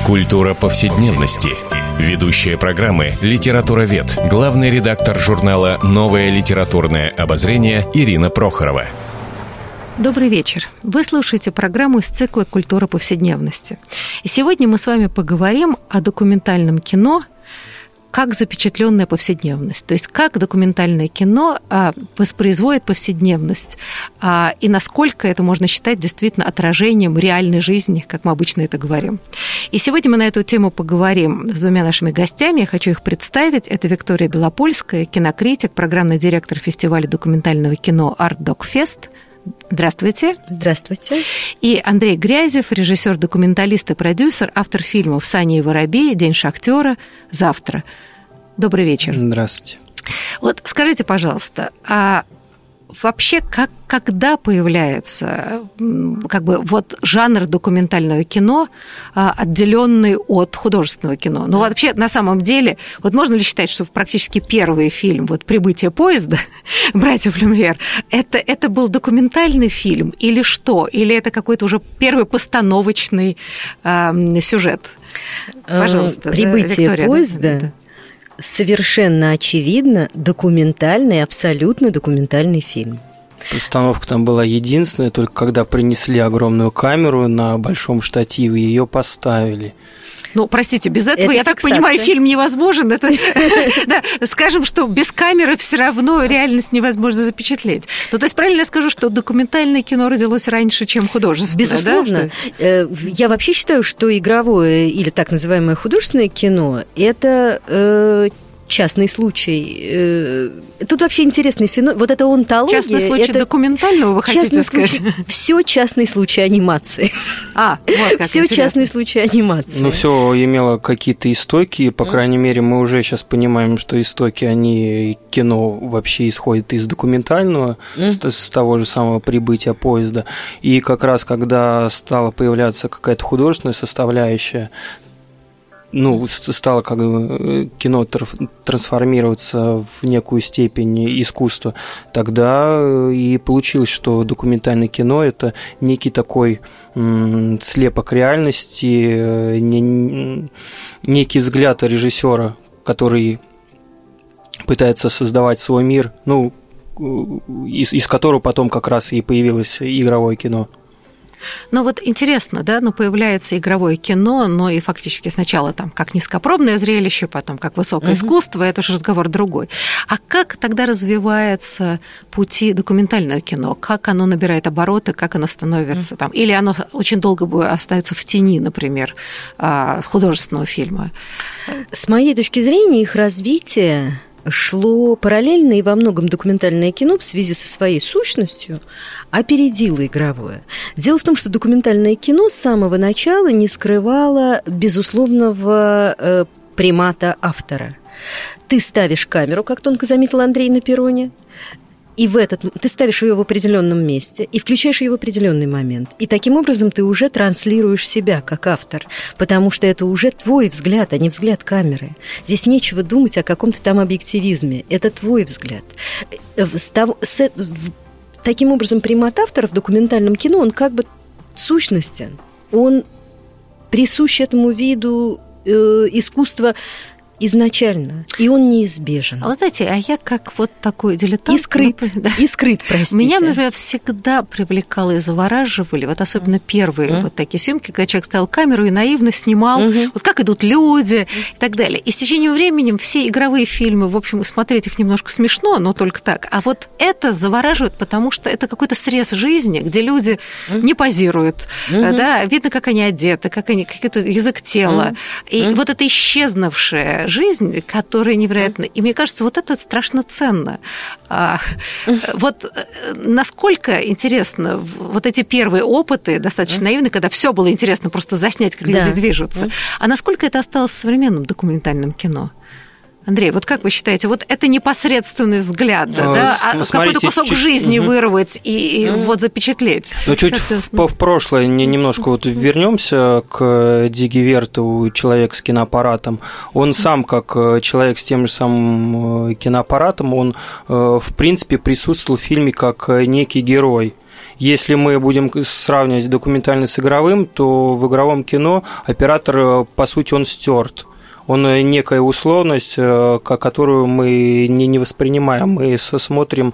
Культура повседневности. Ведущая программы «Литературовед», главный редактор журнала «Новое литературное обозрение» Ирина Прохорова. Добрый вечер. Вы слушаете программу из цикла «Культура повседневности». И сегодня мы с вами поговорим о документальном кино как запечатленная повседневность. То есть как документальное кино воспроизводит повседневность и насколько это можно считать действительно отражением реальной жизни, как мы обычно это говорим. И сегодня мы на эту тему поговорим с двумя нашими гостями. Я хочу их представить. Это Виктория Белопольская, кинокритик, программный директор фестиваля документального кино «Артдокфест». Здравствуйте. Здравствуйте. И Андрей Грязев, режиссер-документалист и продюсер, автор фильмов «Саня и воробей», «День шахтера», «Завтра». Добрый вечер. Здравствуйте. Вот скажите, пожалуйста, а вообще когда появляется жанр документального кино, отделенный от художественного кино? Ну, вообще, на самом деле, можно ли считать, что практически первый фильм «Прибытие поезда» братьев Люмьер это был документальный фильм или что? Или это какой-то уже первый постановочный сюжет? Пожалуйста. «Прибытие Виктория, поезда» да? Совершенно очевидно документальный, абсолютно документальный фильм. Постановка там была единственная, только когда принесли огромную камеру на большом штативе, ее поставили. Ну, простите, без этого, я так понимаю, фильм невозможен. Да, скажем, что без камеры все равно реальность невозможно запечатлеть. Ну, то есть правильно я скажу, что документальное кино родилось раньше, чем художественное? Безусловно. Да? Я вообще считаю, что игровое или так называемое художественное кино – это частный случай. Тут вообще интересный феномен. Вот это онтология. Частный случай документального, вы хотите сказать? Все частный случай анимации. Все частный случай анимации. Ну, все имело какие-то истоки. По крайней мере, мы уже сейчас понимаем, что истоки, кино вообще исходит из документального, с того же самого «Прибытия поезда». И как раз, когда стала появляться какая-то художественная составляющая, стало кино трансформироваться в некую степень искусства, тогда и получилось, что документальное кино – это некий такой слепок реальности, некий взгляд режиссера, который пытается создавать свой мир, из которого потом как раз и появилось игровое кино. Но интересно, да, появляется игровое кино, но и фактически сначала как низкопробное зрелище, потом как высокое искусство, это уже разговор другой. А как тогда развиваются пути документального кино? Как оно набирает обороты, как оно становится там? Или оно очень долго остается в тени, например, художественного фильма? С моей точки зрения, их развитие шло параллельно, и во многом документальное кино в связи со своей сущностью опередило игровое. Дело в том, что документальное кино с самого начала не скрывало безусловного примата автора. Ты ставишь камеру, как тонко заметил Андрей, на перроне, и ты ставишь ее в определенном месте и включаешь ее в определенный момент. И таким образом ты уже транслируешь себя как автор, потому что это уже твой взгляд, а не взгляд камеры. Здесь нечего думать о каком-то там объективизме. Это твой взгляд. Таким образом, примат автора в документальном кино, он как бы сущностен. Он присущ этому виду искусства изначально, и он неизбежен. А вы знаете, я как такой дилетант... И скрыт, простите. Меня, например, всегда привлекало и завораживали, особенно первые такие съемки, когда человек ставил камеру и наивно снимал, как идут люди и так далее. И с течением времени все игровые фильмы, в общем, смотреть их немножко смешно, но только так. А это завораживает, потому что это какой-то срез жизни, где люди не позируют, да, видно, как они одеты, какой-то язык тела. И это исчезнувшее жизнь, которая невероятна. И мне кажется, это страшно ценно. Насколько интересно эти первые опыты, достаточно наивные, когда все было интересно просто заснять, как люди движутся. А насколько это осталось в современном документальном кино? Андрей, как вы считаете, это непосредственный взгляд, какой-то кусок жизни вырвать и запечатлеть? Чуть в прошлое немножко вернемся к Диги Верту, человек с киноаппаратом. Он сам, как человек с тем же самым киноаппаратом, он, в принципе, присутствовал в фильме как некий герой. Если мы будем сравнивать документальный с игровым, то в игровом кино оператор, по сути, он стерт. Он некая условность, которую мы не воспринимаем. Мы смотрим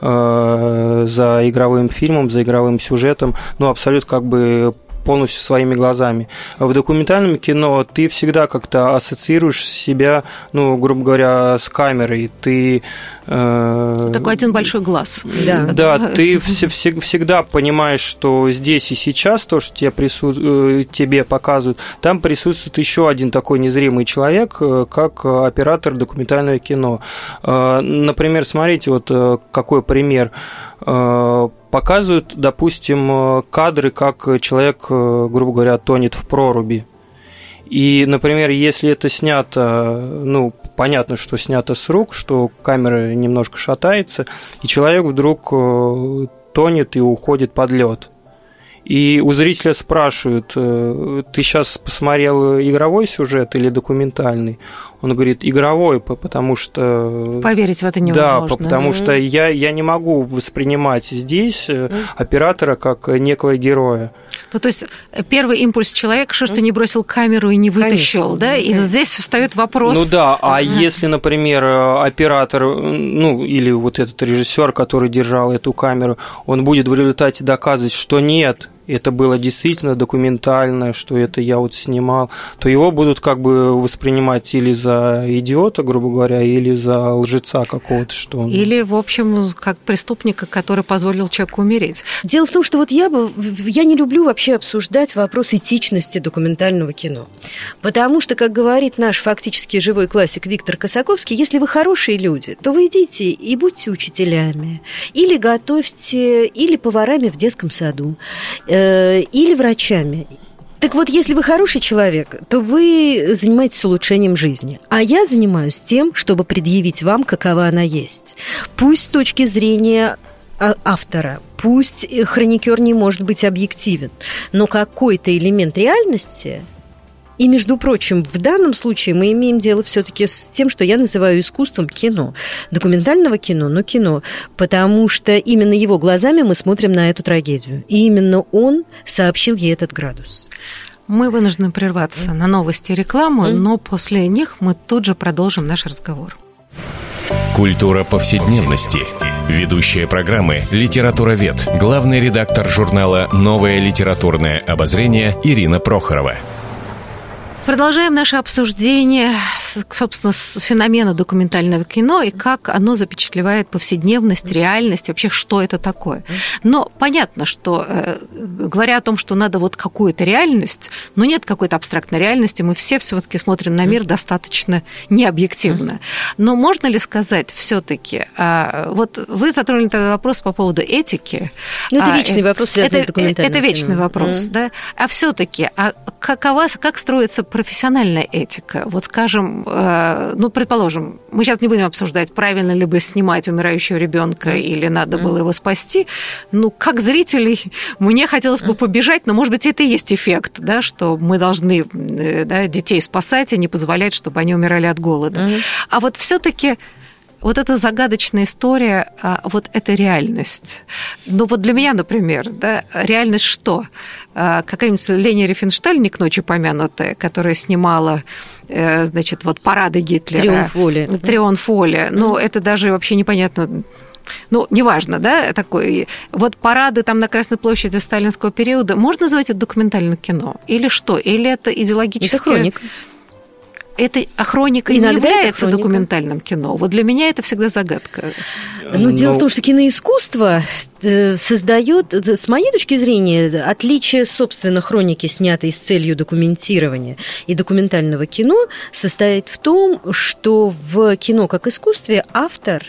за игровым фильмом, за игровым сюжетом, абсолютно как бы полностью своими глазами. В документальном кино ты всегда как-то ассоциируешь себя, грубо говоря, с камерой. Ты такой один большой глаз. Да, ты всегда понимаешь, что здесь и сейчас то, что тебе показывают, там присутствует еще один такой незримый человек, как оператор документального кино. Например, смотрите, вот какой пример. Показывают, допустим, кадры, как человек, грубо говоря, тонет в проруби. И, например, если это снято, понятно, что снято с рук, что камера немножко шатается, и человек вдруг тонет и уходит под лед. И у зрителя спрашивают: ты сейчас посмотрел игровой сюжет или документальный? Он говорит: игровой, потому что... Поверить в это невозможно. Да, потому что я не могу воспринимать здесь оператора как некого героя. То есть первый импульс человека, что ты не бросил камеру и не вытащил, да? И здесь встает вопрос... Если, например, оператор, или вот этот режиссер, который держал эту камеру, он будет в результате доказывать, что нет, это было действительно документально, что это я вот снимал, то его будут как бы воспринимать или за идиота, грубо говоря, или за лжеца какого-то, что он... Или, в общем, как преступника, который позволил человеку умереть. Дело в том, что вот я не люблю вообще обсуждать вопрос этичности документального кино. Потому что, как говорит наш фактически живой классик Виктор Косаковский, если вы хорошие люди, то вы идите и будьте учителями, или готовьте, или поварами в детском саду, или врачами. Так вот, если вы хороший человек, то вы занимаетесь улучшением жизни. А я занимаюсь тем, чтобы предъявить вам, какова она есть. Пусть с точки зрения автора, пусть хроникер не может быть объективен, но какой-то элемент реальности... И, между прочим, в данном случае мы имеем дело все-таки с тем, что я называю искусством кино. Документального кино, но кино. Потому что именно его глазами мы смотрим на эту трагедию. И именно он сообщил ей этот градус. Мы вынуждены прерваться на новости и рекламу, но после них мы тут же продолжим наш разговор. Культура повседневности. Ведущая программы «Литературовед», главный редактор журнала «Новое литературное обозрение» Ирина Прохорова. Продолжаем наше обсуждение, собственно, с феномена документального кино и как оно запечатлевает повседневность, реальность, вообще, что это такое. Но понятно, что, говоря о том, что надо вот какую-то реальность, но нет какой-то абстрактной реальности, мы все-таки смотрим на мир достаточно необъективно. Но можно ли сказать все-таки, вот вы затронули тогда вопрос по поводу этики. Это вечный вопрос, связанный с документальным кино. Это вечный вопрос, да. А все-таки, как строится профессиональная этика? Вот, скажем, предположим, мы сейчас не будем обсуждать, правильно ли бы снимать умирающего ребенка или надо было его спасти. Как зрителей, мне хотелось бы побежать, но, может быть, это и есть эффект, да, что мы должны детей спасать и не позволять, чтобы они умирали от голода. А вот все-таки вот эта загадочная история, вот эта реальность. Вот для меня, например, реальность что? Какая-нибудь Лени Рифеншталь, не к ночи помянутая, которая снимала, парады Гитлера. Триумф воли. Это даже вообще непонятно. Неважно, да, такой. Вот парады там на Красной площади сталинского периода. Можно назвать это документальным кино? Или что? Или это идеологическое... Это хроника. Хроника не является документальным кино. Вот для меня это всегда загадка. Дело в том, что киноискусство создает, с моей точки зрения, отличие, собственно, хроники, снятой с целью документирования, и документального кино состоит в том, что в кино как искусстве автор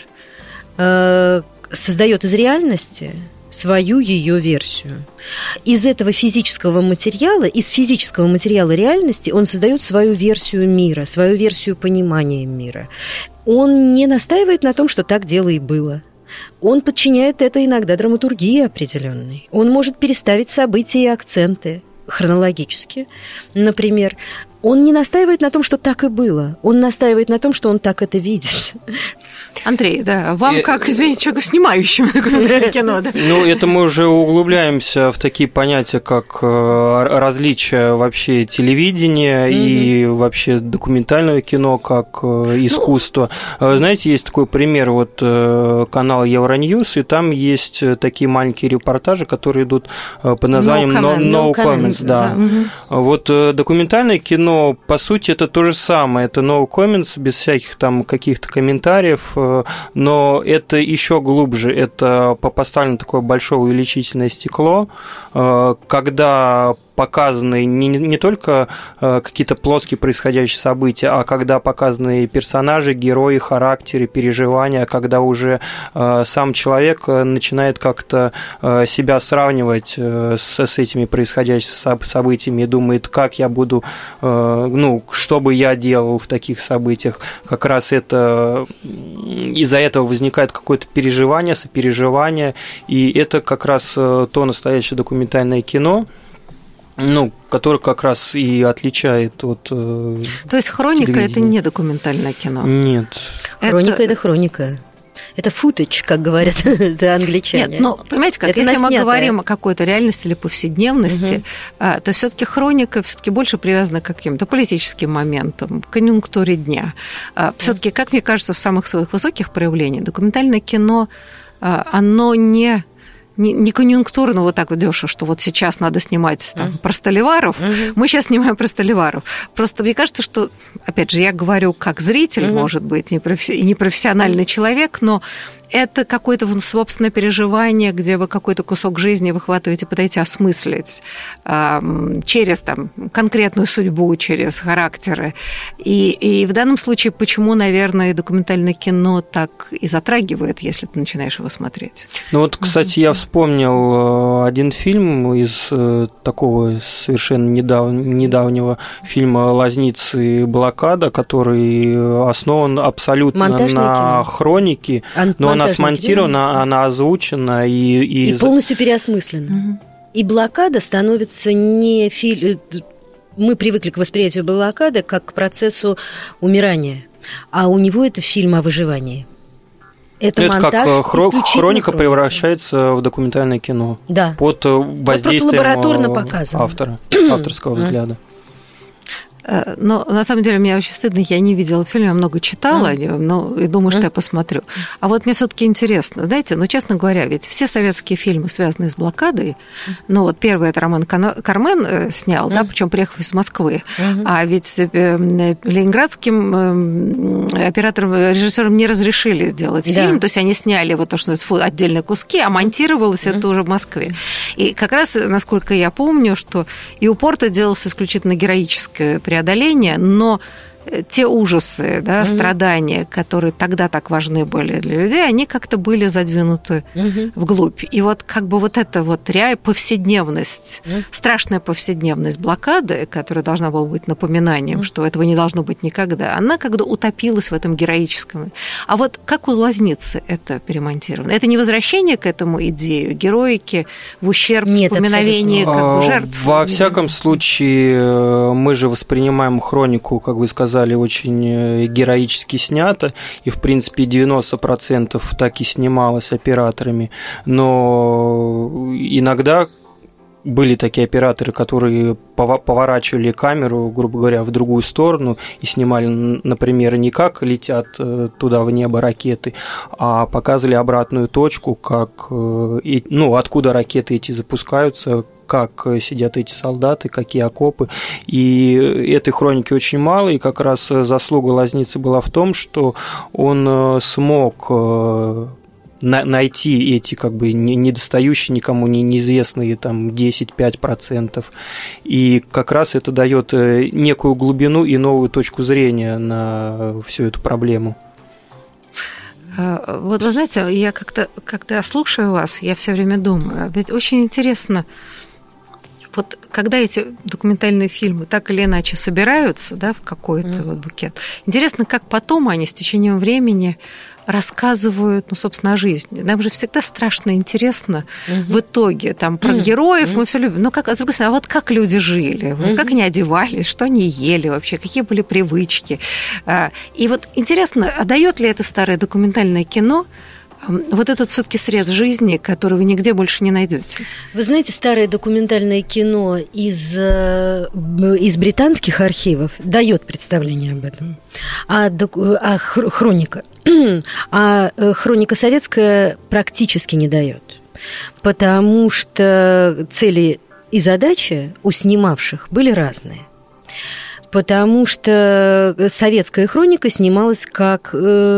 создает из реальности свою ее версию. Из этого физического материала, из физического материала реальности он создает свою версию мира, свою версию понимания мира. Он не настаивает на том, что так дело и было. Он подчиняет это иногда драматургии определенной. Он может переставить события и акценты хронологически. Например, Он не настаивает на том, что так и было. Он настаивает на том, что он так это видит. Андрей, да, вам как, извините, человеку снимающему кино, да? Ну, это мы уже углубляемся в такие понятия, как различия вообще телевидения и вообще документального кино как искусство. Знаете, есть такой пример, вот канал Евроньюз, и там есть такие маленькие репортажи, которые идут под названием No Comments. Да. Вот документальное кино, по сути, это то же самое. Это no comments, без всяких там каких-то комментариев, но это еще глубже. Это поставлено такое большое увеличительное стекло, когда показаны не только какие-то плоские происходящие события, а когда показаны персонажи, герои, характеры, переживания, когда уже сам человек начинает как-то себя сравнивать с этими происходящими событиями и думает, как я буду, что бы я делал в таких событиях. Как раз это из-за этого возникает какое-то переживание, сопереживание, и это как раз то настоящее документальное кино, который как раз и отличает от То есть хроника – это не документальное кино? Нет. Хроника – это хроника. Это footage, как говорят англичане. Нет, понимаете, как, если мы говорим о какой-то реальности или повседневности, то все-таки хроника все-таки больше привязана к каким-то политическим моментам, к конъюнктуре дня. Все-таки, как мне кажется, в самых своих высоких проявлениях документальное кино, оно не конъюнктурно вот так вот дешево, что вот сейчас надо снимать там, про Столиваров, мы сейчас снимаем про Столиваров. Просто мне кажется, что, опять же, я говорю как зритель, может быть, не профессиональный человек, но это какое-то собственное переживание, где вы какой-то кусок жизни выхватываете, пытаетесь осмыслить через там, конкретную судьбу, через характеры. И в данном случае, почему, наверное, документальное кино так и затрагивает, если ты начинаешь его смотреть? Кстати, я вспомнил один фильм из такого совершенно недавнего фильма «Лазницы и блокада», который основан абсолютно на хронике, но она смонтирована, она озвучена и полностью переосмыслена. И блокада становится не фильм. Мы привыкли к восприятию блокады как к процессу умирания, а у него это фильм о выживании. Это монтаж, как хроника превращается в документальное кино. Да. Под воздействием автора, авторского взгляда. Но на самом деле мне очень стыдно, я не видела этот фильм, я много читала, но и думаю, что я посмотрю. А вот мне все-таки интересно, знаете, честно говоря, ведь все советские фильмы, связанные с блокадой, первый это Роман Кармен снял, да, причем приехав из Москвы, а ведь ленинградским операторам, режиссерам не разрешили сделать фильм, то есть они сняли вот то, что отдельные куски, а монтировалось это уже в Москве. И как раз, насколько я помню, что и у Порта делалось исключительно героическое преодоление, но те ужасы, да, страдания, которые тогда так важны были для людей, они как-то были задвинуты вглубь. И вот как бы вот эта вот повседневность, страшная повседневность блокады, которая должна была быть напоминанием, что этого не должно быть никогда, она как-то утопилась в этом героическом. А вот как у «Лазницы» это перемонтировано? Это не возвращение к этому идею героики в ущерб поминовения как бы жертв? Во всяком случае, мы же воспринимаем хронику, как вы сказали, очень героически снято, и, в принципе, 90% так и снималось операторами, но иногда были такие операторы, которые поворачивали камеру, грубо говоря, в другую сторону и снимали, например, не как летят туда в небо ракеты, а показывали обратную точку, как, откуда ракеты эти запускаются, как сидят эти солдаты, какие окопы. И этой хроники очень мало, и как раз заслуга Лазницы была в том, что он смог найти эти как бы недостающие, никому неизвестные там 10-5%. И как раз это дает некую глубину и новую точку зрения на всю эту проблему. Вот вы знаете, я когда слушаю вас, я все время думаю, ведь очень интересно, вот когда эти документальные фильмы так или иначе собираются, да, в какой-то вот букет, интересно, как потом они с течением времени рассказывают, собственно, о жизни. Нам же всегда страшно интересно в итоге. Там про героев мы все любим. Но с другой стороны, а вот как люди жили? Как они одевались? Что они ели вообще? Какие были привычки? И вот интересно, а дает ли это старое документальное кино вот этот все-таки срез жизни, который вы нигде больше не найдете? Вы знаете, старое документальное кино из британских архивов дает представление об этом. А хроника советская практически не дает. Потому что цели и задачи у снимавших были разные. Потому что советская хроника снималась как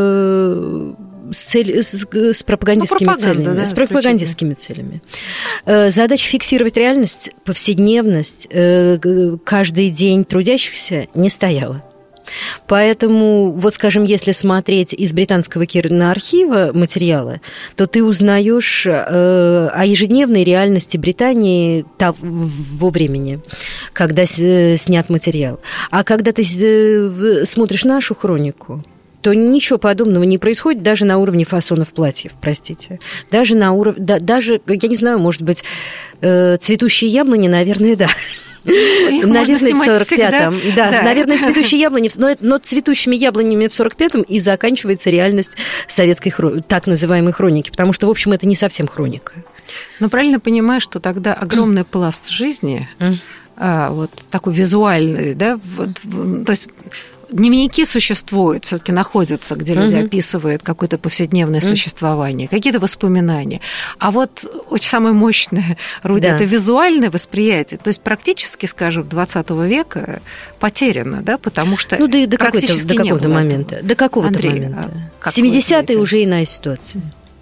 с пропагандистскими целями. Да, с пропагандистскими целями. Задача фиксировать реальность, повседневность, каждый день трудящихся не стояла. Поэтому, вот скажем, если смотреть из британского киноархива материалы, то ты узнаешь о ежедневной реальности Британии того времени, когда снят материал. А когда ты смотришь нашу хронику, то ничего подобного не происходит даже на уровне фасонов платьев, простите. Даже на уровне, даже, я не знаю, может быть, цветущие яблони, наверное, да. Наверное, в 45-м. Да, наверное, цветущие яблони, но цветущими яблонями в 45-м и заканчивается реальность советской так называемой хроники, потому что, в общем, это не совсем хроника. Но правильно понимаю, что тогда огромный пласт жизни, вот такой визуальный, да, вот, то есть дневники существуют, все-таки находятся, где люди описывают какое-то повседневное существование, какие-то воспоминания. А вот очень самое мощное орудие это визуальное восприятие. То есть практически, скажем, 20 века потеряно, да, потому что до какого-то момента. До какого-то момента. 70-е уже иная ситуация.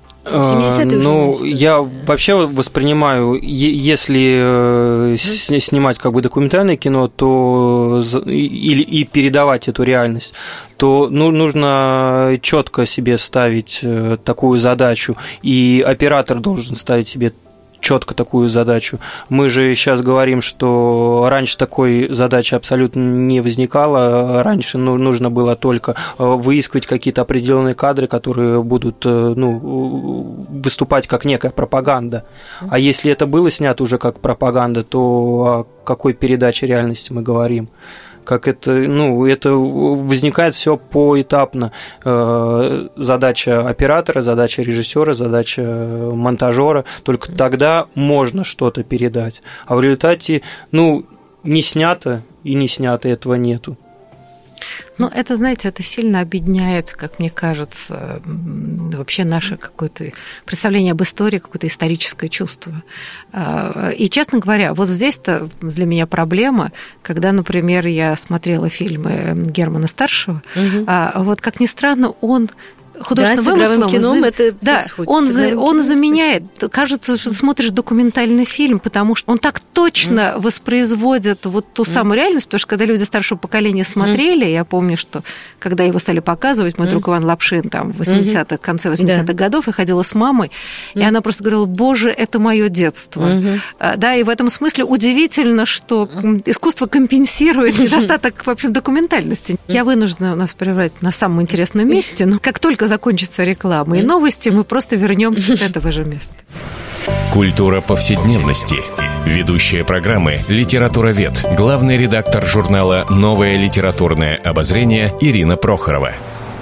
Я вообще воспринимаю, если снимать как бы документальное кино, то и передавать эту реальность, то нужно четко себе ставить такую задачу, и оператор должен ставить себе четко такую задачу. Мы же сейчас говорим, что раньше такой задачи абсолютно не возникало. Раньше нужно было только выискивать какие-то определенные кадры, которые будут выступать как некая пропаганда. А если это было снято уже как пропаганда, то о какой передаче реальности мы говорим? Как это возникает все поэтапно. Задача оператора, задача режиссера, задача монтажера. Только тогда можно что-то передать. А в результате, не снято и не снято, этого нету. Это, знаете, это сильно объединяет, как мне кажется, вообще наше какое-то представление об истории, какое-то историческое чувство. И, честно говоря, вот здесь-то для меня проблема, когда, например, я смотрела фильмы Германа Старшего, вот, как ни странно, он художественным вымыслом кином это происходит. Он заменяет. Кажется, что ты смотришь документальный фильм, потому что он так точно воспроизводит вот ту самую реальность, потому что когда люди старшего поколения смотрели, я помню, что когда его стали показывать, мой друг Иван Лапшин там в 80-х, конце 80-х годов, я ходила с мамой, и она просто говорила: «Боже, это мое детство». Да, и в этом смысле удивительно, что искусство компенсирует недостаток, в общем, документальности. Я вынуждена нас прервать на самом интересном месте, но как только закончится реклама и новости, мы просто вернемся с этого же места. Культура повседневности. Ведущая программы «Литературовед», главный редактор журнала «Новое литературное обозрение» Ирина Прохорова.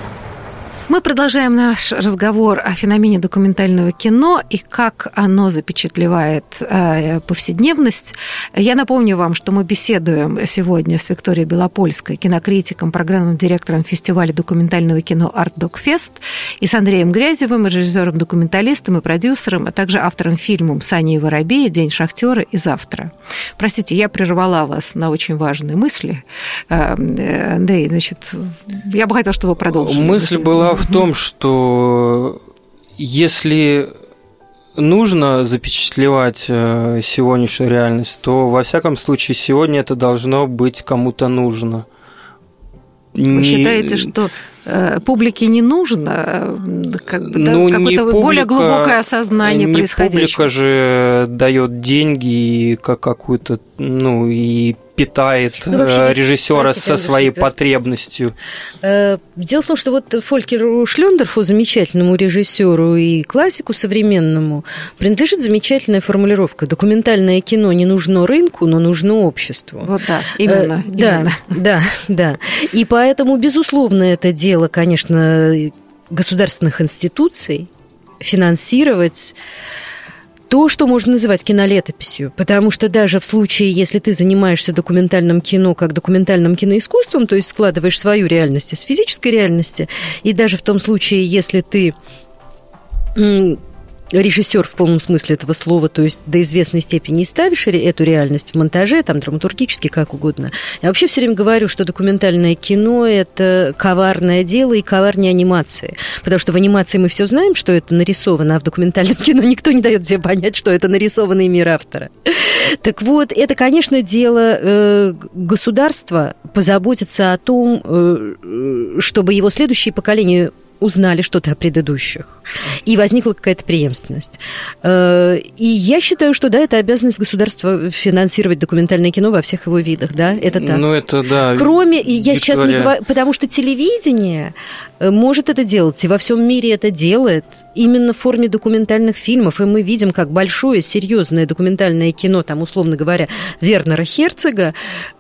Мы продолжаем наш разговор о феномене документального кино и как оно запечатлевает повседневность. Я напомню вам, что мы беседуем сегодня с Викторией Белопольской, кинокритиком, программным директором фестиваля документального кино «Артдокфест», и с Андреем Грязевым, режиссером-документалистом и продюсером, а также автором фильмов «Саня и Воробей», «День шахтера» и «Завтра». Простите, я прервала вас на очень важные мысли. Андрей, значит, я бы хотела, чтобы вы продолжили. Мысль была в том, что если нужно запечатлевать сегодняшнюю реальность, то, во всяком случае, сегодня это должно быть кому-то нужно. Вы считаете, что публике не нужно какое-то более глубокое осознание происходящего? Публика же дает деньги и какую-то, и питает режиссера со своей потребностью. Дело в том, что вот Фолькеру Шлёндорфу, замечательному режиссеру и классику современному, принадлежит замечательная формулировка: документальное кино не нужно рынку, но нужно обществу. Вот да, именно. Да. И поэтому, безусловно, это дело, конечно, государственных институций финансировать то, что можно называть кинолетописью, потому что даже в случае, если ты занимаешься документальным кино как документальным киноискусством, то есть складываешь свою реальность из физической реальности, и даже в том случае, если ты режиссер в полном смысле этого слова, то есть до известной степени ставишь эту реальность в монтаже, там, драматургически, как угодно. Я вообще все время говорю, что документальное кино – это коварное дело и коварнее анимации, потому что в анимации мы все знаем, что это нарисовано, а в документальном кино никто не дает тебе понять, что это нарисованный мир автора. Так вот, это, конечно, дело государства позаботиться о том, чтобы его следующие поколения узнали что-то о предыдущих, и возникла какая-то преемственность. И я считаю, что, да, это обязанность государства финансировать документальное кино во всех его видах, да, это так. Ну, это, да. Кроме, я сейчас не говорю, потому что телевидение может это делать, и во всем мире это делает именно в форме документальных фильмов, и мы видим, как большое, серьезное документальное кино, там, условно говоря, Вернера Херцога,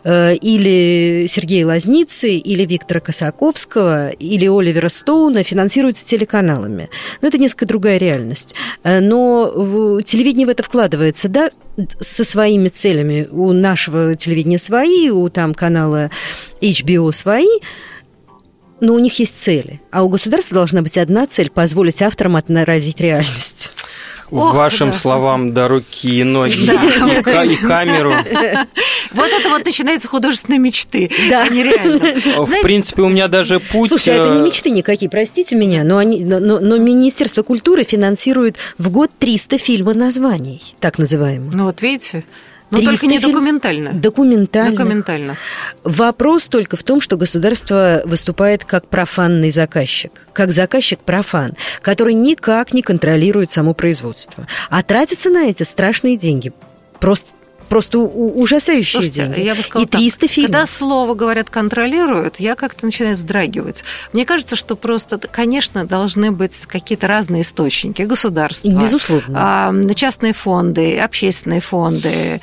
или Сергея Лазницы, или Виктора Косаковского, или Оливера Стоуна финансируется телеканалами. Но это несколько другая реальность. Но телевидение в это вкладывается, да, со своими целями. У нашего телевидения свои, у там канала HBO свои, но у них есть цели. А у государства должна быть одна цель – позволить авторам отразить реальность. Вашим словам до руки, ноги и камеру. Вот это вот начинаются художественные мечты, а не реально. В принципе, у меня даже путь... Слушайте, это не мечты никакие, простите меня, но Министерство культуры финансирует в год 300 фильмов названий, так называемых. Ну вот видите... Но только не документально. Документально. Вопрос только в том, что государство выступает как профанный заказчик, как заказчик-профан, который никак не контролирует само производство. А тратятся на эти страшные деньги. Просто ужасающие деньги. Я бы сказала, и 300 фильмов. Когда слово, говорят, контролируют, я как-то начинаю вздрагивать. Мне кажется, что просто, конечно, должны быть какие-то разные источники. Государство, безусловно, частные фонды, общественные фонды,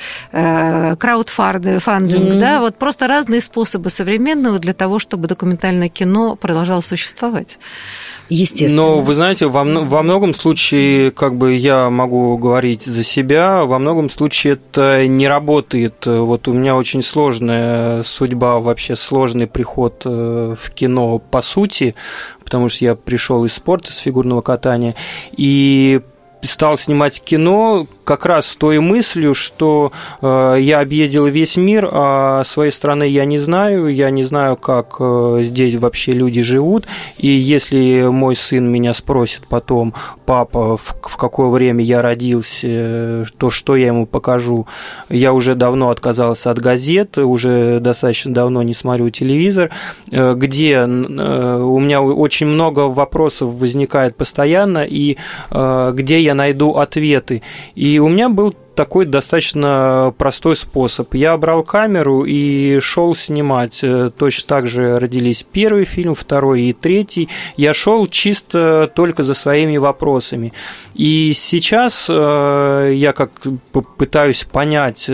краудфандинг, да, вот просто разные способы современного для того, чтобы документальное кино продолжало существовать. Естественно. Но, вы знаете, во многом случае, как бы я могу говорить за себя, во многом случае это не работает. Вот у меня очень сложная судьба, вообще сложный приход в кино по сути, потому что я пришел из спорта, с фигурного катания, и стал снимать кино как раз с той мыслью, что я объездил весь мир, а своей страны я не знаю, как здесь вообще люди живут, и если мой сын меня спросит потом: папа, в какое время я родился, то что я ему покажу? Я уже давно отказался от газет, уже достаточно давно не смотрю телевизор, где у меня очень много вопросов возникает постоянно, и где я найду ответы. И у меня был такой достаточно простой способ. Я брал камеру и шел снимать. Точно так же родились первый фильм, второй и третий. Я шел чисто только за своими вопросами. И сейчас я как пытаюсь понять,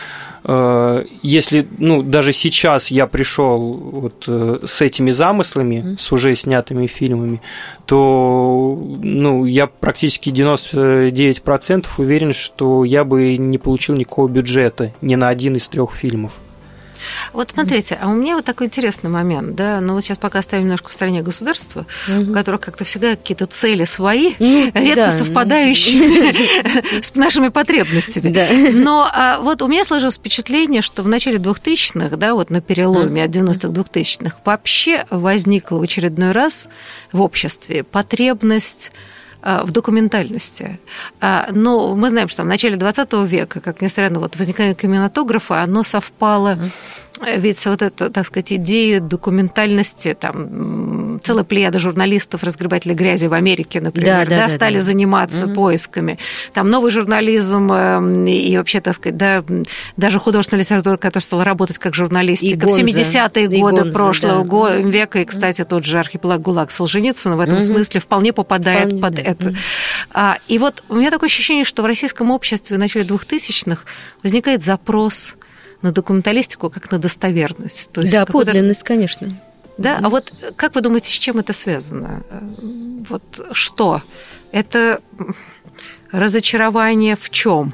если, даже сейчас я пришел вот с этими замыслами, с уже снятыми фильмами, то, я практически 99% уверен, что я бы не получил никакого бюджета ни на один из 3 фильмов. Вот смотрите, а у меня вот такой интересный момент, да, вот сейчас пока оставим немножко в стороне государства, у которых как-то всегда какие-то цели свои, редко совпадающие с нашими потребностями. Но вот у меня сложилось впечатление, что в начале 2000-х, да, вот на переломе от 90-х к 2000-х вообще возникла в очередной раз в обществе потребность в документальности. Но мы знаем, что в начале 20 века, как ни странно, вот возникновение кинематографа, оно совпало, ведь вот эта, так сказать, идея документальности там, целая плеяда журналистов, разгребателей грязи в Америке, например, стали заниматься поисками. Там новый журнализм и вообще, так сказать, даже художественная литература, которая стала работать как журналистика в 70-е годы прошлого века. И, кстати, тот же «Архипелаг ГУЛАГ» Солженицына в этом смысле вполне попадает под это. И вот у меня такое ощущение, что в российском обществе в начале 2000-х возникает запрос на документалистику как на достоверность. То есть подлинность, конечно. Да, а вот как вы думаете, с чем это связано? Вот что? Это разочарование в чем?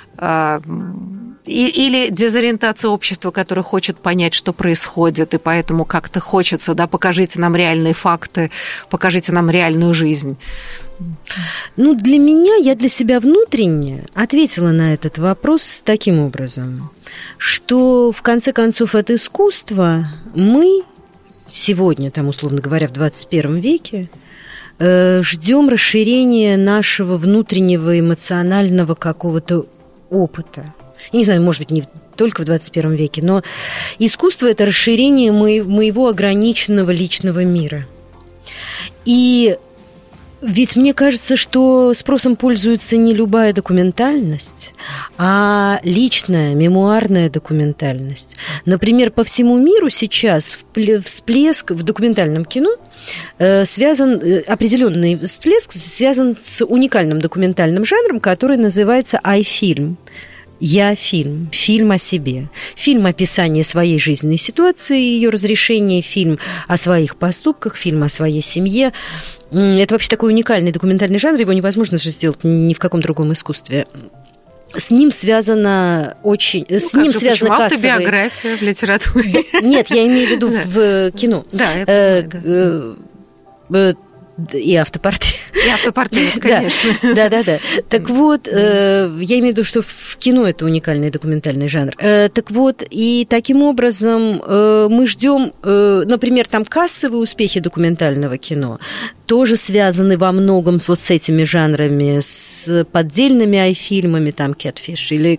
Или дезориентация общества, которое хочет понять, что происходит, и поэтому как-то хочется, покажите нам реальные факты, покажите нам реальную жизнь. Для меня, я для себя внутренне ответила на этот вопрос таким образом, что, в конце концов, это искусство мы сегодня, условно говоря, в 21 веке, ждем расширения нашего внутреннего эмоционального какого-то опыта. Я не знаю, может быть, не только в 21 веке, но искусство – это расширение моего ограниченного личного мира. И ведь мне кажется, что спросом пользуется не любая документальность, а личная, мемуарная документальность. Например, по всему миру сейчас всплеск в документальном кино определенный всплеск связан с уникальным документальным жанром, который называется «I-фильм». «Я-фильм», фильм о себе, фильм описания своей жизненной ситуации, ее разрешения, фильм о своих поступках, фильм о своей семье. Это вообще такой уникальный документальный жанр, его невозможно же сделать ни в каком другом искусстве. С ним связано очень... с ним связано кассовое... автобиография в литературе. Нет, я имею в виду в кино. Да, я понимаю, и автопортрет. И автопортрет, конечно. Да. Так вот, я имею в виду, что в кино это уникальный документальный жанр. Так вот, и таким образом мы ждем, например, кассовые успехи документального кино тоже связаны во многом вот с этими жанрами, с поддельными ай-фильмами, Catfish, или,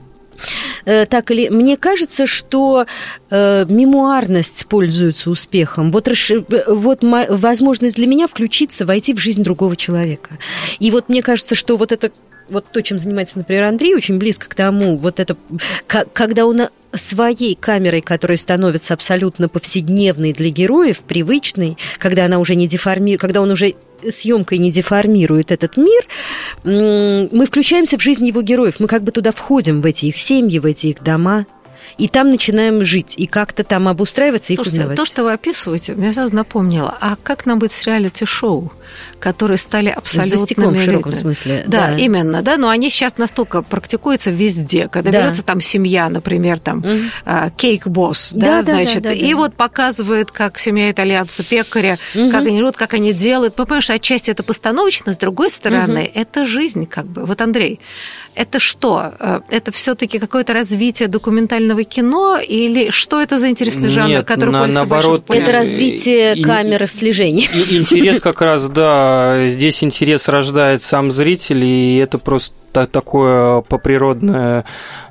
так или... Мне кажется, что мемуарность пользуется успехом. Вот возможность для меня включиться, войти в жизнь другого человека. И вот мне кажется, что вот это... Вот то, чем занимается, например, Андрей, очень близко к тому, вот это, когда он своей камерой, которая становится абсолютно повседневной для героев, привычной, когда она уже не деформирует, когда он уже съемкой не деформирует этот мир, мы включаемся в жизнь его героев, мы как бы туда входим, в эти их семьи, в эти их дома, и там начинаем жить, и как-то там обустраиваться, и их узнавать. То, что вы описываете, мне сразу напомнило, а как нам быть с реалити-шоу, которые стали абсолютными... За стеклом в широком смысле. Да, именно, но они сейчас настолько практикуются везде, когда берется семья, например, кейк-босс, и вот показывают, как семья итальянца-пекаря, как они живут, как они делают. Понимаешь, отчасти это постановочно, с другой стороны, это жизнь как бы. Вот, Андрей, это что? Это все-таки какое-то развитие документального кино или что это за интересный жанр, который пользуется большой популярностью? Это развитие камеры слежения. Интерес как раз, здесь интерес рождает сам зритель, и это просто такое природная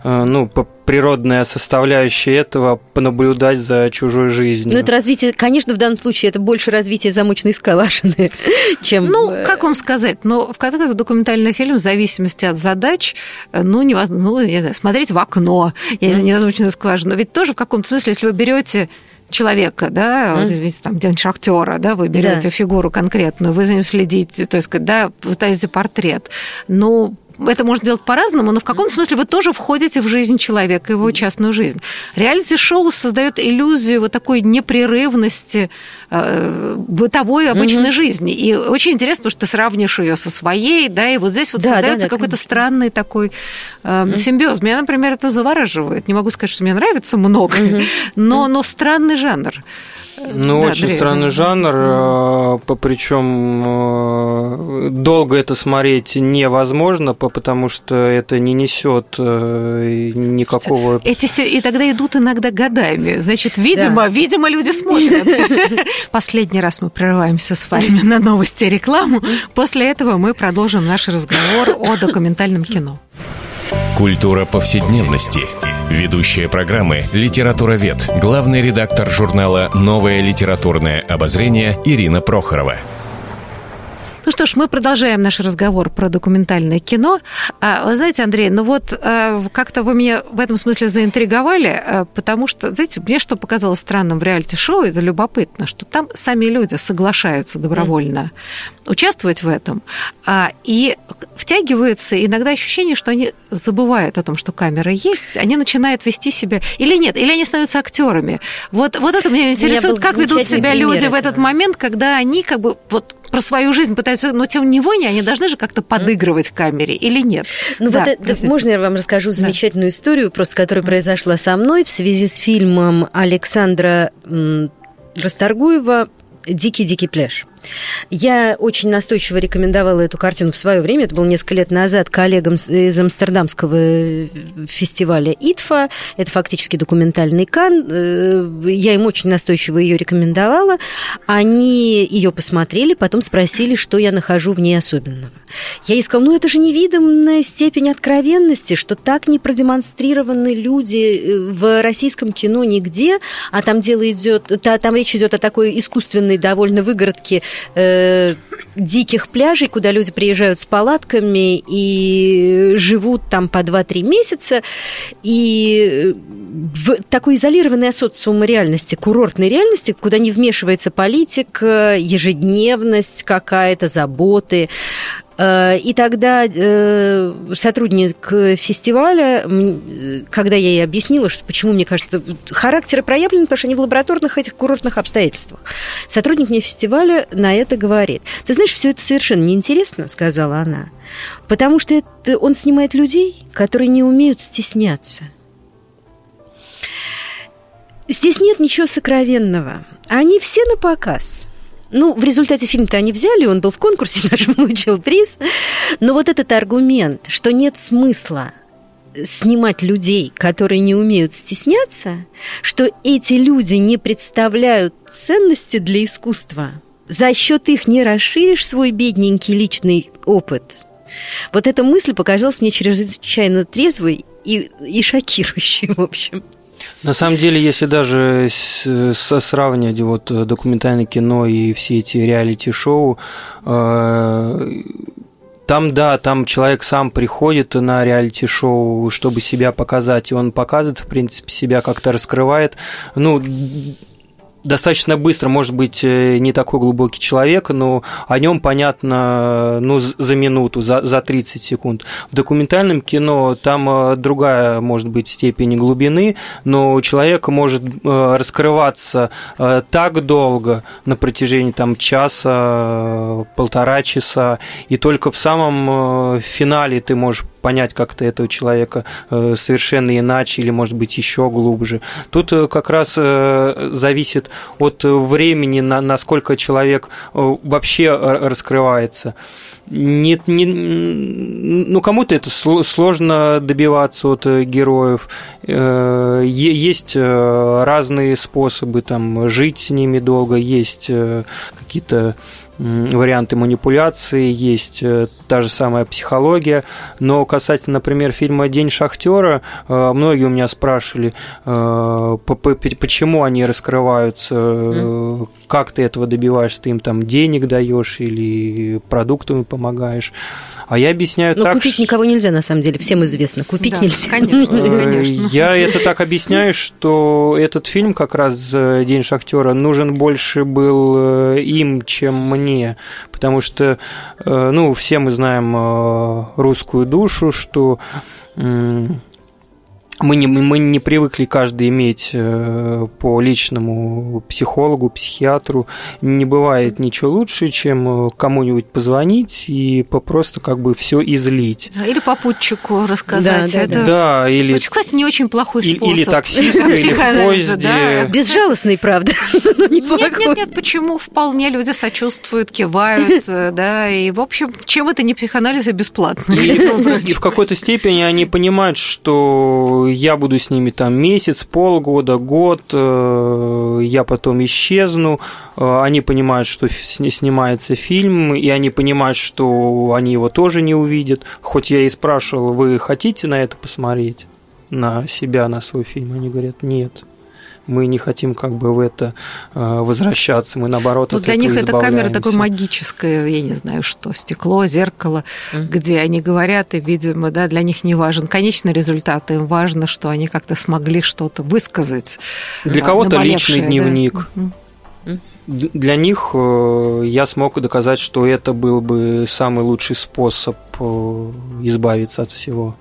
составляющая этого, понаблюдать за чужой жизнью. Это развитие, конечно, в данном случае это больше развитие замочной скважины, чем... как вам сказать, в конце концов, документальный фильм в зависимости от задач, невозможно, не знаю, смотреть в окно, если не замочную скважину. Ведь тоже в каком-то смысле, если вы берете человека, где-нибудь актера, вы берете фигуру конкретную, вы за ним следите, то есть, вы ставите портрет. Это можно делать по-разному, но в каком смысле вы тоже входите в жизнь человека, его частную жизнь. Реалити-шоу создает иллюзию вот такой непрерывности бытовой обычной жизни. И очень интересно, потому что ты сравнишь ее со своей, и вот здесь создается какой-то странный такой симбиоз. Меня, например, это завораживает. Не могу сказать, что мне нравится много, но странный жанр. Очень странный жанр, причем долго это смотреть невозможно, потому что это не несет никакого... И тогда идут иногда годами. Значит, видимо, люди смотрят. Последний раз мы прерываемся с вами на новости и рекламу. После этого мы продолжим наш разговор о документальном кино. Культура повседневности. Ведущая программы «Литературовед», главный редактор журнала «Новое литературное обозрение» Ирина Прохорова. Ну что ж, мы продолжаем наш разговор про документальное кино. Вы знаете, Андрей, как-то вы меня в этом смысле заинтриговали, потому что, знаете, мне что показалось странным в реалити-шоу, это любопытно, что там сами люди соглашаются добровольно участвовать в этом, и втягиваются, иногда ощущение, что они забывают о том, что камера есть, они начинают вести себя, или нет, или они становятся актерами. Вот это меня интересует, как ведут себя люди в этот момент, когда они про свою жизнь пытаются, но тем не менее, они должны же как-то подыгрывать камере или нет? Можно я вам расскажу замечательную историю, просто которая произошла со мной в связи с фильмом Александра Расторгуева «Дикий-дикий пляж». Я очень настойчиво рекомендовала эту картину в свое время, это было несколько лет назад, коллегам из амстердамского фестиваля ИТФА, это фактически документальный Канн, я им очень настойчиво ее рекомендовала, они ее посмотрели, потом спросили, что я нахожу в ней особенного. Я ей сказала, это же невиданная степень откровенности, что так не продемонстрированы люди в российском кино нигде, а там там речь идет о такой искусственной довольно выгородке диких пляжей, куда люди приезжают с палатками и живут там по 2-3 месяца, и в такой изолированной от социума реальности, курортной реальности, куда не вмешивается политика, ежедневность какая-то, заботы. И тогда сотрудник фестиваля, когда я ей объяснила, что почему, мне кажется, характеры проявлены, потому что они в лабораторных этих курортных обстоятельствах, сотрудник мне фестиваля на это говорит. Ты знаешь, все это совершенно неинтересно, сказала она, потому что он снимает людей, которые не умеют стесняться. Здесь нет ничего сокровенного. Они все на показ. В результате фильм-то они взяли, он был в конкурсе, даже получил приз. Но вот этот аргумент, что нет смысла снимать людей, которые не умеют стесняться, что эти люди не представляют ценности для искусства, за счет их не расширишь свой бедненький личный опыт. Вот эта мысль показалась мне чрезвычайно трезвой и шокирующей, в общем. На самом деле, если даже сравнивать документальное кино и все эти реалити-шоу, там человек сам приходит на реалити-шоу, чтобы себя показать, и он показывает, в принципе, себя как-то раскрывает. Достаточно быстро, может быть, не такой глубокий человек, но о нем понятно за минуту, за 30 секунд. В документальном кино там другая, может быть, степень глубины, но человек может раскрываться так долго, на протяжении часа, 1,5 часа, и только в самом финале ты можешь понять как-то этого человека совершенно иначе или, может быть, еще глубже. Тут как раз зависит от времени, насколько человек вообще раскрывается. Кому-то это сложно добиваться от героев. Есть разные способы жить с ними долго, есть какие-то варианты манипуляции, есть та же самая психология. Но касательно, например, фильма «День шахтера», многие у меня спрашивали, почему они раскрываются, как ты этого добиваешься, ты им денег даешь или продуктами помогаешь. А я объясняю так... купить никого нельзя, на самом деле, всем известно. Купить нельзя. Конечно. Я это так объясняю, что этот фильм, как раз «День шахтера», нужен больше был им, чем мне. Потому что, все мы знаем русскую душу, что... Мы не привыкли каждый иметь по личному психологу, психиатру. Не бывает ничего лучше, чем кому-нибудь позвонить и просто все излить. Или попутчику рассказать. Да, или... Кстати, не очень плохой способ. Или таксисту, или в поезде. Да. Безжалостный, правда, но неплохой. Нет, почему? Вполне люди сочувствуют, кивают, и, в общем, чем это не психоанализ, а бесплатно. И в какой-то степени они понимают, что я буду с ними месяц, полгода, год, я потом исчезну. Они понимают, что снимается фильм, и они понимают, что они его тоже не увидят. Хоть я и спрашивал, вы хотите на это посмотреть? на себя, на свой фильм. Они говорят, нет, мы не хотим как бы в это возвращаться, мы наоборот от этого избавляемся. Для них эта камера такое магическое, я не знаю что, стекло, зеркало, где они говорят, и, видимо, да, для них не важен конечный результат, им важно, что они как-то смогли что-то высказать. Для кого-то личный дневник. Да? Для них я смог доказать, что это был бы самый лучший способ избавиться от всего.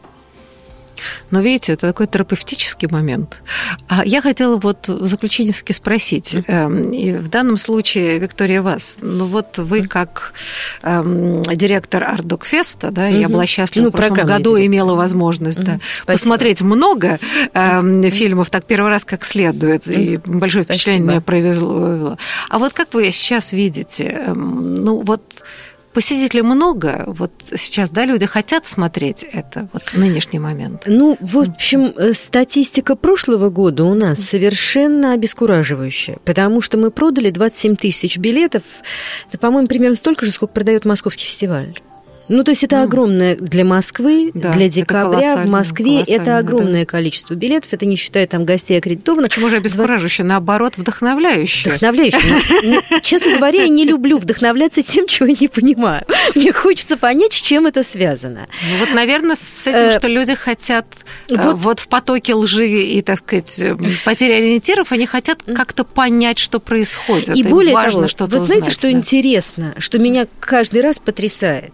Но видите, это такой терапевтический момент. А я хотела вот в заключение все-таки спросить. И в данном случае, Виктория, вас, ну вот вы как директор Арт-Док-феста, да, я была счастлива, в прошлом году имела возможность посмотреть много фильмов так первый раз как следует, и большое впечатление меня произвело. А вот как вы сейчас видите, ну вот... Посетителей много, вот сейчас, да, люди хотят смотреть это вот в нынешний момент? Ну, в общем, статистика прошлого года у нас совершенно обескураживающая, потому что мы продали 27 тысяч билетов, это, по-моему, примерно столько же, сколько продает Московский фестиваль. Ну, то есть это огромное для Москвы, да, для декабря в Москве это огромное количество билетов, это не считая там гостей аккредитованных. Почему же обескураживающе? Наоборот, вдохновляюще. Вдохновляюще. Честно говоря, я не люблю вдохновляться тем, чего я не понимаю. Мне хочется понять, с чем это связано. Ну, вот, наверное, с этим, что люди хотят вот в потоке лжи и, так сказать, потери ориентиров, они хотят как-то понять, что происходит. И более того, вот знаете, что интересно, что меня каждый раз потрясает?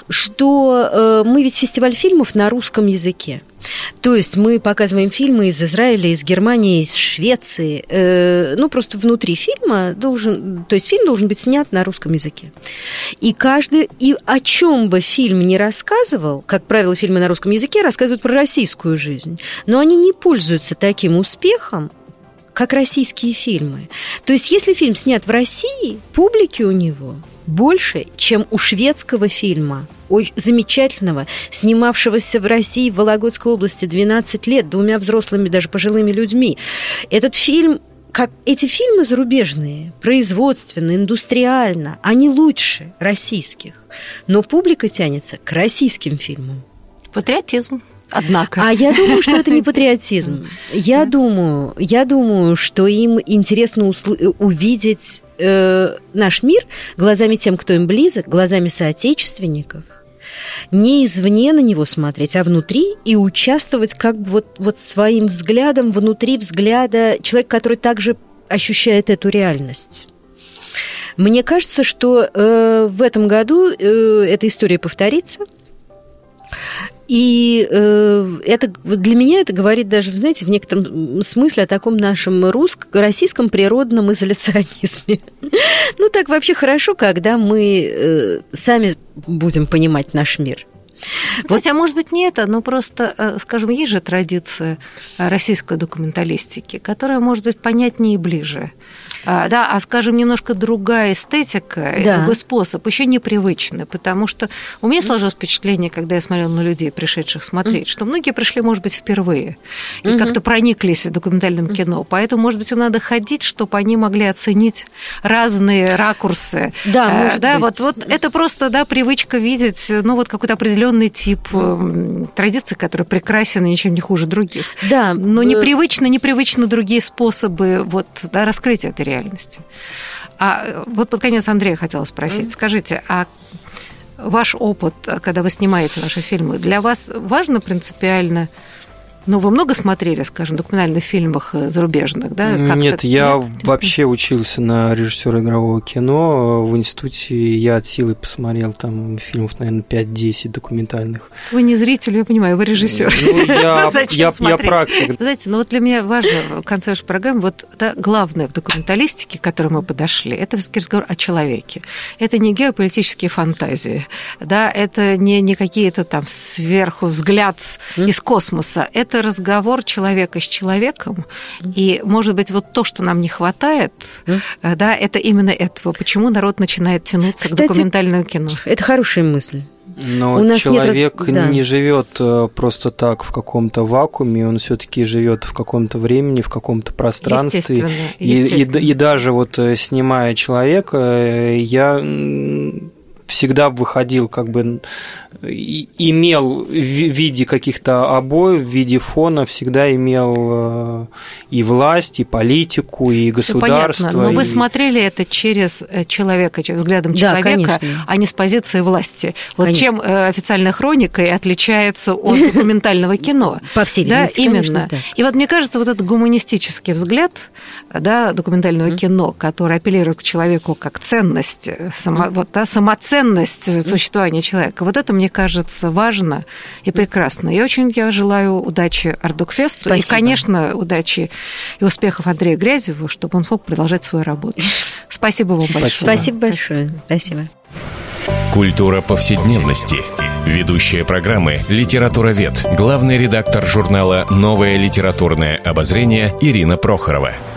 Что мы ведь фестиваль фильмов на русском языке. То есть мы показываем фильмы из Израиля, из Германии, из Швеции. Ну, просто внутри фильма то есть фильм должен быть снят на русском языке. И о чем бы фильм ни рассказывал, как правило, фильмы на русском языке рассказывают про российскую жизнь, но они не пользуются таким успехом, как российские фильмы. То есть если фильм снят в России, публики у него больше, чем у шведского фильма, замечательного, снимавшегося в России, в Вологодской области 12 лет, 2 взрослыми, даже пожилыми людьми. Этот фильм, как эти фильмы зарубежные, производственно, индустриально, они лучше российских. Но публика тянется к российским фильмам. Патриотизм. Однако. А я думаю, что это не патриотизм. Я думаю, что им интересно увидеть наш мир глазами тем, кто им близок, глазами соотечественников. Не извне на него смотреть, а внутри, и участвовать как бы вот своим взглядом внутри взгляда человека, который также ощущает эту реальность. Мне кажется, что в этом году эта история повторится. И это, для меня это говорит даже, знаете, в некотором смысле о таком нашем российском природном изоляционизме. Ну, так вообще хорошо, когда мы сами будем понимать наш мир. Кстати, а может быть не это, но просто, скажем, есть же традиция российской документалистики, которая может быть понятнее и ближе. Да, а, скажем, немножко другая эстетика, да. Другой способ, еще непривычный, потому что у меня сложилось впечатление, когда я смотрела на людей, пришедших смотреть, что многие пришли, может быть, впервые и как-то прониклись документальным кино, поэтому, может быть, им надо ходить, чтобы они могли оценить разные ракурсы. Да, да, вот это просто, да, привычка видеть, ну, вот какой-то определенный тип традиций, который прекрасен и ничем не хуже других. Да. Но непривычно другие способы вот, да, раскрытия этой реальности. А вот под конец Андрея хотела спросить. Скажите, а ваш опыт, когда вы снимаете ваши фильмы, для вас важно принципиально... Ну, вы много смотрели, скажем, документальных фильмах зарубежных, да? Нет, я вообще учился на режиссера игрового кино. В институте я от силы посмотрел там фильмов, наверное, 5-10 документальных. Вы не зритель, я понимаю, вы режиссер. Ну, я практик. Знаете, ну вот для меня важно в конце вашей программы, вот да, главное в документалистике, к которой мы подошли, это все-таки разговор о человеке. Это не геополитические фантазии, да, это не какие-то там сверху взгляд из космоса, это разговор человека с человеком, и, может быть, вот то, что нам не хватает, да, это именно этого. Почему народ начинает тянуться, кстати, к документальному кино? Это хорошая мысль. Но человек не живет просто так в каком-то вакууме, он все-таки живет в каком-то времени, в каком-то пространстве. И даже вот снимая человека, я всегда выходил, как бы имел в виде каких-то обоев, в виде фона, всегда имел и власть, и политику, и государство. Понятно, но вы смотрели это через человека, взглядом человека, конечно. а не с позиции власти. Вот Конечно. чем официальная хроника и отличается от документального кино. По всей видимости, именно. конечно, да. И вот мне кажется, вот этот гуманистический взгляд, да, документального кино, который апеллирует к человеку как ценность, самоценность существования человека, вот это, мне кажется, важно и прекрасно. И очень я желаю удачи Ардукфесту. Спасибо. И, конечно, удачи и успехов Андрею Грязеву, чтобы он мог продолжать свою работу. Спасибо вам большое. Спасибо большое. Спасибо. Культура повседневности. Ведущая программы «Литературовед», главный редактор журнала «Новое литературное обозрение» Ирина Прохорова.